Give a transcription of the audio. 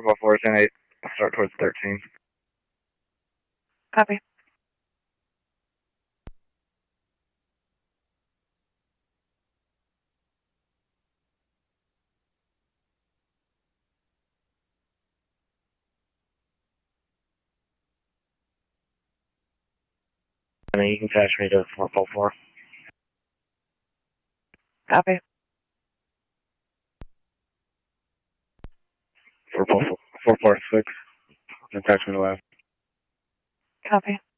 4 10 8. Start towards 13. Copy. And then you can patch me to 444. Copy. 446. Then patch me to left. Copy.